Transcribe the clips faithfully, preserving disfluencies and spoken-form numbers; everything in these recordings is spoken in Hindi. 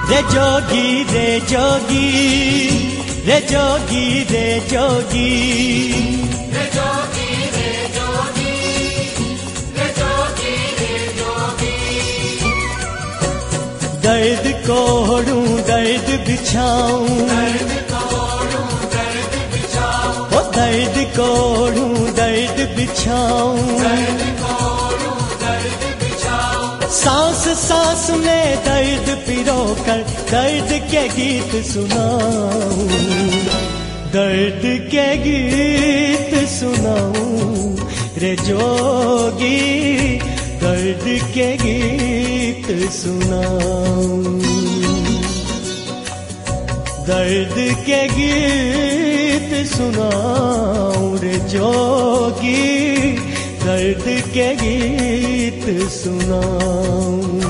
रे जोगी रे जोगी रे जोगी रे जोगी रे जोगी रे जोगी रे जोगी रे जोगी। दर्द कोड़ूं दर्द बिछाऊं दर्द कोड़ूं दर्द बिछाऊं ओ दर्द कोड़ूं दर्द बिछाऊं दर्द कोड़ूं दर्द बिछाऊं। सांस सांस में दर्द पिरो कर दर्द के गीत सुनाऊं दर्द के गीत सुनाऊं रे जोगी दर्द के गीत सुनाऊं दर्द के गीत सुनाऊं रे जोगी दर्द के गीत सुनाऊं।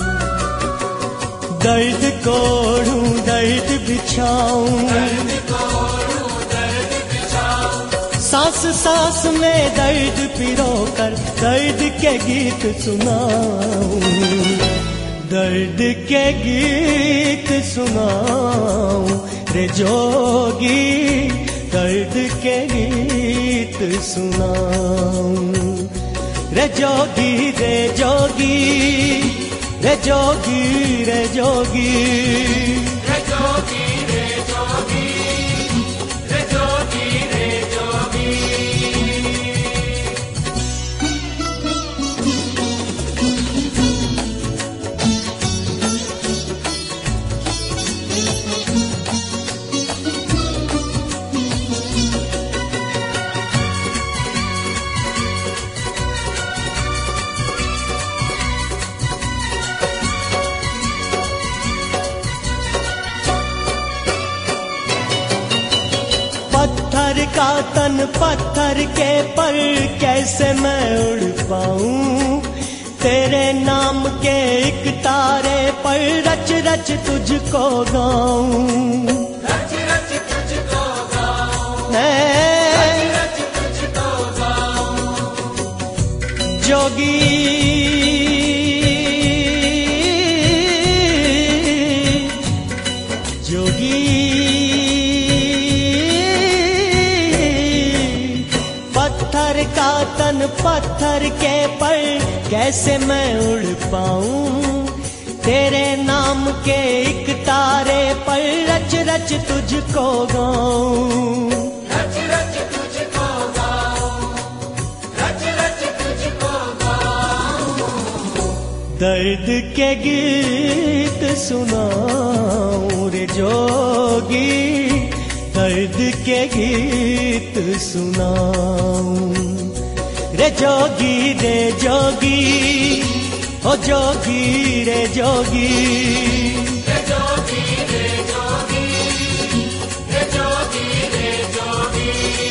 दर्द कोड़ूं दर्द बिछाऊं दर्द कोड़ूं दर्द बिछाऊं सांस सांस में दर्द पिरो कर दर्द के गीत सुनाऊं दर्द के गीत सुनाऊं रे जोगी दर्द के गीत सुनाऊं रे जोगी रे जोगी रे जोगी रे जोगी रे जोगी रे जोगी रे जोगी रे जोगी। पत्थर का तन पत्थर के पर कैसे मैं उड़ पाऊं तेरे नाम के एक तारे पर रच रच तुझको गाऊं रच रच तुझको गाऊं मैं रच तुझको गाऊं। जोगी जोगी पत्थर का तन पत्थर के पर कैसे मैं उड़ पाऊं तेरे नाम के एक तारे पर रच रच तुझको गाऊं रच रच तुझको गाऊं रच रच तुझको गाऊं। दर्द के गीत सुनाऊं रे जोगी दर्द के गीत सुनाऊं रे जोगी रे जोगी ओ जोगी रे जोगी रे जोगी रे जोगी रे जोगी रे जोगी।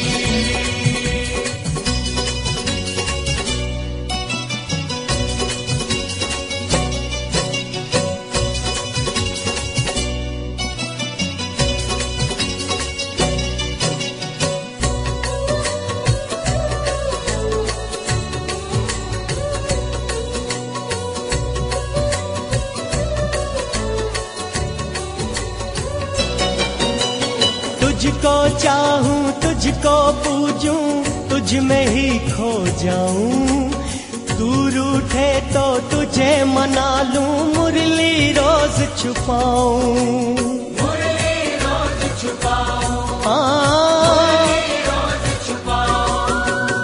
तुझको चाहूं तुझको पूजूं तुझ में ही खो जाऊं दूर उठे तो तुझे मना लूं मुरली रोज छुपाऊं मुरली रोज छुपाऊं हाँ मुरली रोज छुपाऊं।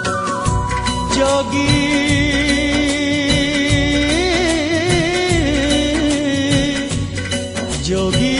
जोगी जोगी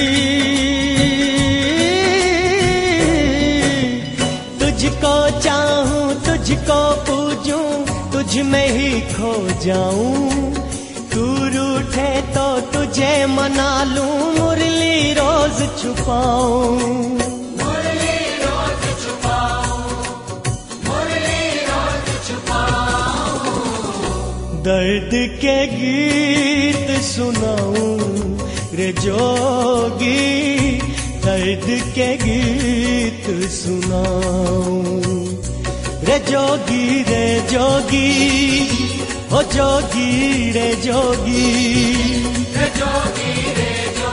तुझको चाहूं तुझको पूजूं तुझ में ही खो जाऊं दूर उठे तो तुझे मना लूं मुरली रोज छुपाऊं मुरली रोज छुपाऊं मुरली रोज छुपाऊं। दर्द के गीत सुनाऊं रे जोगी दर्द के गीत सुनाऊं रे जोगी रे जोगी ओ जोगी रे जोगी रे जोगी रे जोगी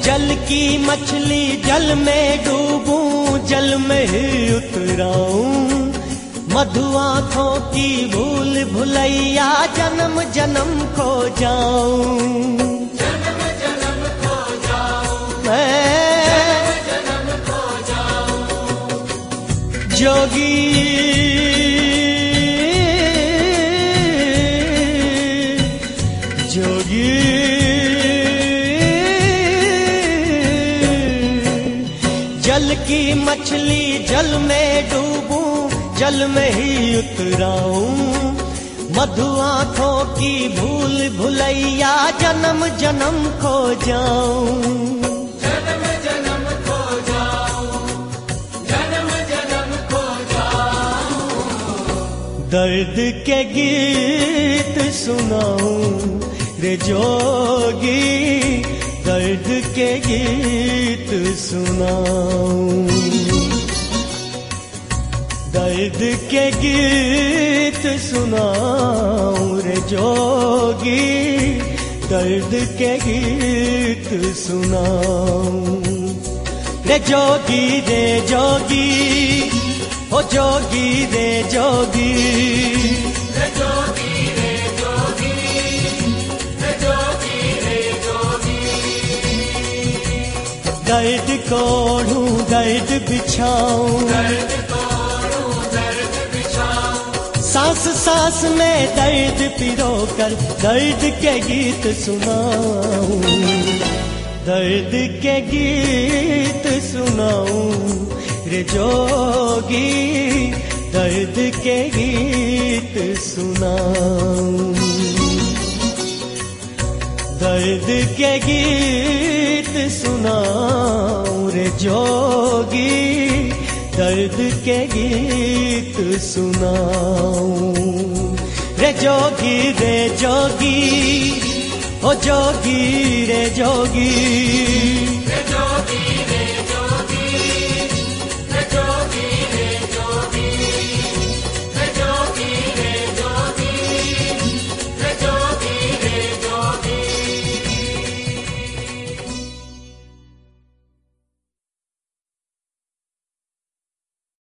जल की मछली जल में डूबूं, जल में ही उतराऊं। मधु आँखों की भूल भुलैया जन्म जन्म खो जाऊं। जन्म जन्म खो जाऊं, मैं जन्म खो जाऊं। जोगी जोगी जल की मछली जल में डूबूं, जल में ही उतराऊं। मधु आँखों की भूल भुलैया जन्म जन्म खो जाऊं। जन्म जन्म खो जाऊं, जन्म जन्म खो जाऊं। दर्द के गीत सुनाऊं रे जोगी, दर्द के गीत सुनाऊं। दर्द के गीत सुनाऊं रे जोगी, दर्द के गीत सुनाऊं। रे जोगी रे जोगी, ओ जोगी रे जोगी, रे जोगी रे जोगी, रे जोगी रे जोगी। दर्द को ओढ़ूं दर्द बिछाऊं, दर्द तोड़ूं दर्द बिछाऊं। सांस सांस में दर्द पिरो कर दर्द के गीत सुनाऊं। दर्द के गीत सुनाऊं रे जोगी, दर्द के गीत सुनाऊं। दर्द के गीत सुनाऊं रे जोगी, दर्द के गीत सुनाऊं। रे जोगी रे जोगी, ओ जोगी रे जोगी।